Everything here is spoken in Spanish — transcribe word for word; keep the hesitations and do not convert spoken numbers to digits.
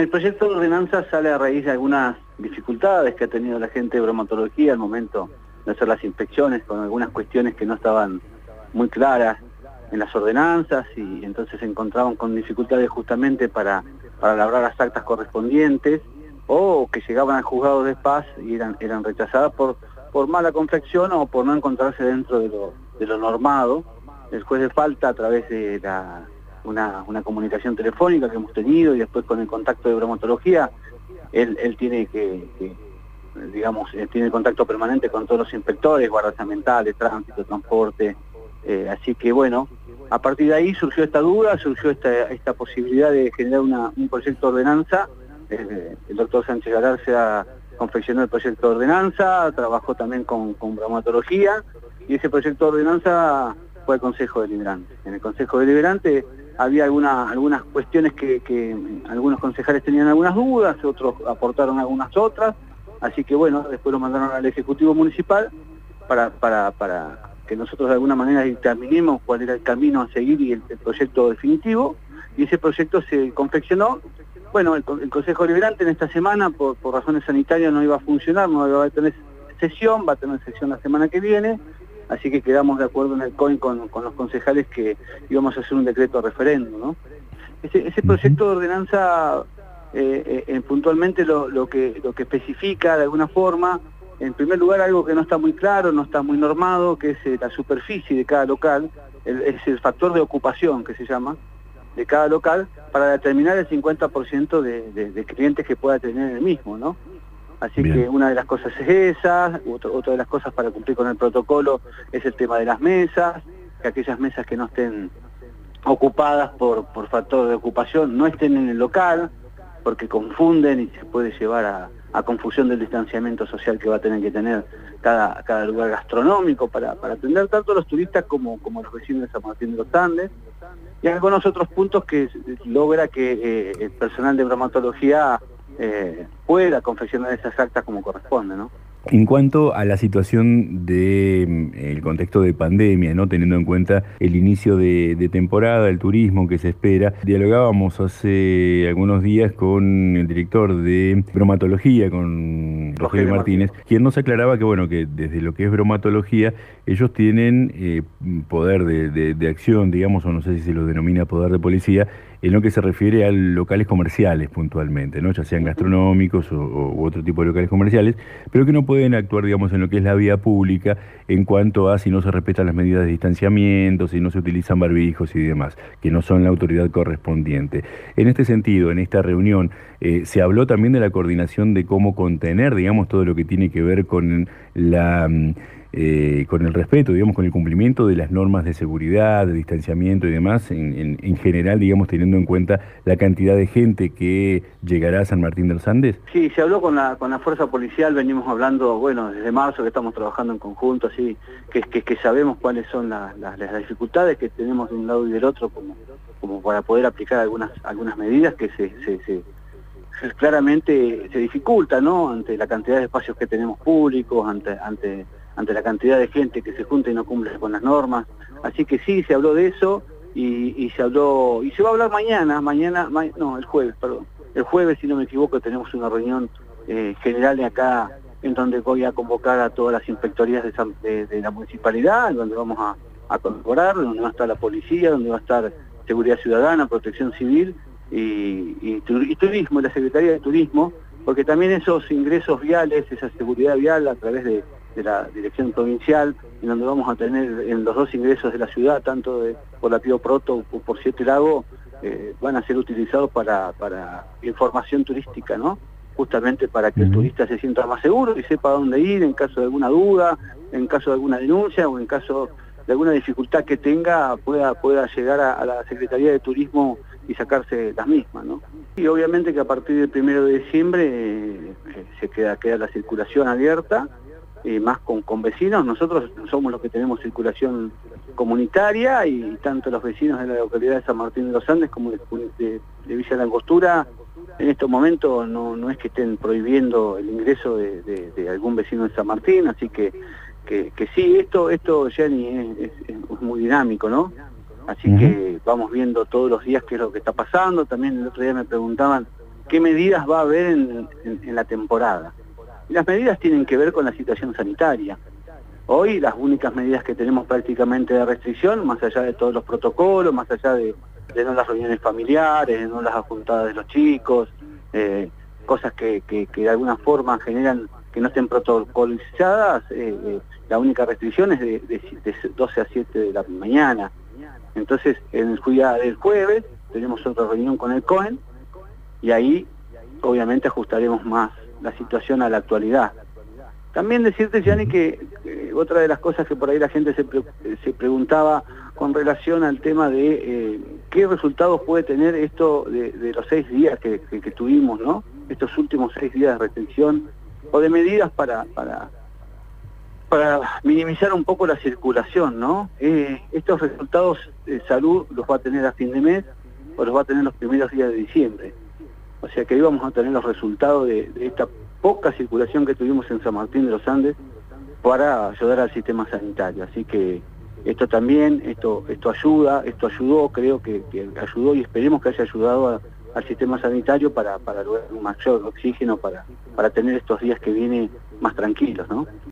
El proyecto de ordenanza sale a raíz de algunas dificultades que ha tenido la gente de bromatología al momento de hacer las inspecciones, con algunas cuestiones que no estaban muy claras en las ordenanzas, y entonces se encontraban con dificultades justamente para, para elaborar las actas correspondientes, o que llegaban al juzgado de paz y eran, eran rechazadas por, por mala confección o por no encontrarse dentro de lo, de lo normado. El juez de falta, a través de la, una, una comunicación telefónica que hemos tenido y después con el contacto de bromatología, él, él tiene que, que digamos, él tiene contacto permanente con todos los inspectores, guardias ambientales, tránsito, transporte, eh, así que bueno, a partir de ahí surgió esta duda, surgió esta, esta posibilidad de generar una, un proyecto de ordenanza. Eh, el doctor Sánchez Galarza confeccionó el proyecto de ordenanza, trabajó también con, con bromatología, y ese proyecto de ordenanza fue al Consejo Deliberante. En el Consejo Deliberante había alguna, algunas cuestiones que, que algunos concejales tenían algunas dudas, otros aportaron algunas otras, así que bueno, después lo mandaron al Ejecutivo Municipal para, para, para que nosotros de alguna manera determinemos cuál era el camino a seguir y el, el proyecto definitivo, y ese proyecto se confeccionó. Bueno, el, el Consejo Deliberante en esta semana, por, por razones sanitarias, no iba a funcionar, no iba a tener sesión, va a tener sesión la semana que viene, así que quedamos de acuerdo en el C O I con, con los concejales que íbamos a hacer un decreto de referendo, ¿no? Ese, ese proyecto de ordenanza, eh, eh, puntualmente lo, lo, que, lo que especifica de alguna forma, en primer lugar, algo que no está muy claro, no está muy normado, que es eh, la superficie de cada local, el, es el factor de ocupación que se llama, de cada local, para determinar el cincuenta por ciento de, de, de clientes que pueda tener el mismo, ¿no? Así Bien. que una de las cosas es esa, otro, otra de las cosas para cumplir con el protocolo es el tema de las mesas, que aquellas mesas que no estén ocupadas por, por factor de ocupación no estén en el local, porque confunden y se puede llevar a, a confusión del distanciamiento social que va a tener que tener cada, cada lugar gastronómico para, para atender tanto a los turistas como, como a los vecinos de San Martín de los Andes, y algunos otros puntos que logra que eh, el personal de bromatología eh, pueda confeccionar esas actas como corresponde, ¿no? En cuanto a la situación del de, el contexto de pandemia, ¿no? Teniendo en cuenta el inicio de, de temporada, el turismo que se espera, dialogábamos hace algunos días con el director de bromatología, con Rogelio, Rogelio Martínez, Martínez, quien nos aclaraba que, bueno, que desde lo que es bromatología, ellos tienen eh, poder de, de, de acción, digamos, o no sé si se lo denomina poder de policía, en lo que se refiere a locales comerciales puntualmente, ¿no? Ya sean gastronómicos o, o u otro tipo de locales comerciales, pero que no pueden actuar, digamos, en lo que es la vía pública en cuanto a si no se respetan las medidas de distanciamiento, si no se utilizan barbijos y demás, que no son la autoridad correspondiente. En este sentido, en esta reunión, eh, se habló también de la coordinación de cómo contener, digamos, todo lo que tiene que ver con la... Eh, con el respeto, digamos, con el cumplimiento de las normas de seguridad, de distanciamiento y demás, en, en, en general, digamos, teniendo en cuenta la cantidad de gente que llegará a San Martín de los Andes? Sí, se habló con la, con la fuerza policial, venimos hablando, bueno, desde marzo que estamos trabajando en conjunto, así que, que, que sabemos cuáles son la, la, las dificultades que tenemos de un lado y del otro como, como para poder aplicar algunas, algunas medidas que se... se, se claramente se dificulta, ¿no? Ante la cantidad de espacios que tenemos públicos, ante, ante, ante la cantidad de gente que se junta y no cumple con las normas. Así que sí, se habló de eso y, y se habló, y se va a hablar mañana, mañana, ma, no, el jueves, perdón. El jueves, si no me equivoco, tenemos una reunión eh, general de acá, en donde voy a convocar a todas las inspectorías de, de, de la municipalidad, en donde vamos a, a colaborar, donde va a estar la policía, donde va a estar Seguridad Ciudadana, Protección Civil, Y, y, y turismo, la Secretaría de Turismo, porque también esos ingresos viales, esa seguridad vial a través de, de la dirección provincial, en donde vamos a tener en los dos ingresos de la ciudad, tanto de, por la Pío Proto o por Siete Lagos, eh, van a ser utilizados para, para información turística, ¿no? Justamente para que uh-huh. el turista se sienta más seguro y sepa dónde ir en caso de alguna duda, en caso de alguna denuncia o en caso de alguna dificultad que tenga, pueda, pueda llegar a, a la Secretaría de Turismo y sacarse las mismas, ¿no? Y obviamente que a partir del primero de diciembre eh, se queda, queda la circulación abierta, eh, más con, con vecinos. Nosotros somos los que tenemos circulación comunitaria y tanto los vecinos de la localidad de San Martín de los Andes como de, de, de Villa La Angostura en estos momentos no, no es que estén prohibiendo el ingreso de, de, de algún vecino de San Martín, así que, que, que sí, esto, esto Gianni, es, es, es muy dinámico, ¿no? Así uh-huh. que vamos viendo todos los días qué es lo que está pasando. También el otro día me preguntaban qué medidas va a haber en, en, en la temporada. Y las medidas tienen que ver con la situación sanitaria. Hoy las únicas medidas que tenemos prácticamente de restricción, más allá de todos los protocolos, más allá de, de no las reuniones familiares, de no las juntadas de los chicos, eh, cosas que, que, que de alguna forma generan que no estén protocolizadas, eh, eh, la única restricción es de, de, de doce a siete de la mañana. Entonces, en el día del jueves tenemos otra reunión con el COEN y ahí obviamente ajustaremos más la situación a la actualidad. También decirte, Gianni, que eh, otra de las cosas que por ahí la gente se, pre se preguntaba con relación al tema de eh, qué resultados puede tener esto de, de los seis días que, que, que tuvimos, ¿no? Estos últimos seis días de restricción o de medidas para, para, para minimizar un poco la circulación, ¿no? Eh, estos resultados de salud los va a tener a fin de mes o los va a tener los primeros días de diciembre. O sea que ahí vamos a tener los resultados de, de esta poca circulación que tuvimos en San Martín de los Andes para ayudar al sistema sanitario. Así que esto también, esto esto ayuda, esto ayudó, creo que, que ayudó y esperemos que haya ayudado a, al sistema sanitario para, para lograr un mayor oxígeno, para, para tener estos días que vienen más tranquilos, ¿no?